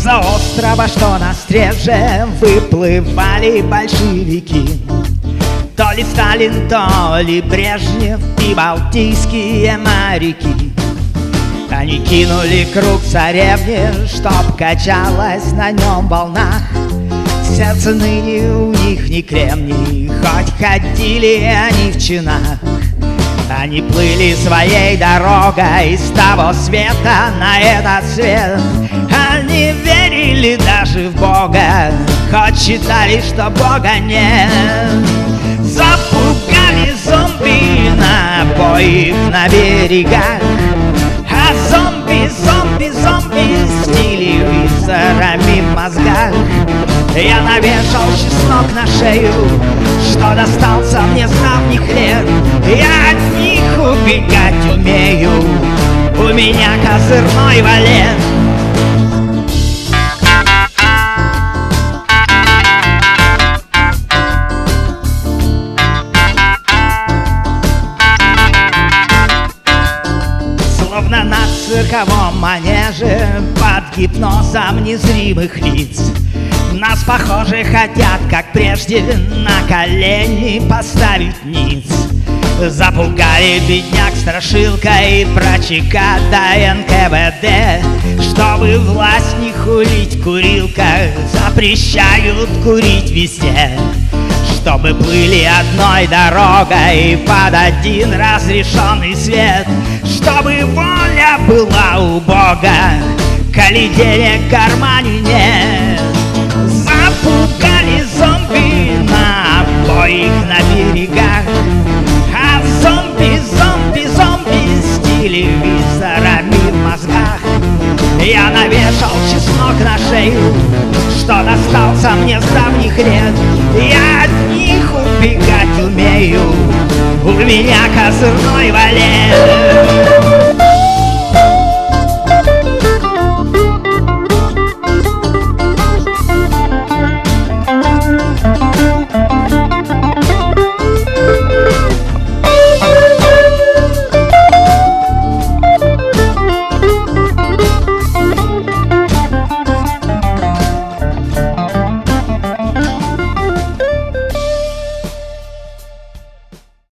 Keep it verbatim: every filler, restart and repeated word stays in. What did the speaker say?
Из-за острова, что на стреже, выплывали большевики. То ли Сталин, то ли Брежнев и балтийские моряки. Они кинули круг царевне, чтоб качалась на нем волнах. Сердце ныне у них не кремний, хоть ходили они в чинах. Они плыли своей дорогой с того света на этот свет. Они верили даже в Бога, хоть считали, что Бога нет. Запугали зомби на обоих на берегах. А зомби, зомби, зомби с телевизорами в мозгах. Я навешал чеснок на шею, что достался мне с давних лет. Я от них убегать умею, у меня козырной валет. Словно на цирковом манеже, под гипнозом незримых лиц, нас, похоже, хотят, как прежде, на колени поставить ниц. Запугали бедняк страшилкой про ЧК до эн ка вэ дэ. Чтобы власть не хулить в курилках, запрещают курить везде. Чтобы плыли одной дорогой под один разрешенный свет. Чтобы воля была у Бога, коли денег в кармане нет. Запугали зомби на обоих на берегах. А зомби, зомби, зомби с телевизорами в мозгах. Я навешал чеснок на шею, что достался мне с давних лет. Я от них убегать умею, у меня козырной валет.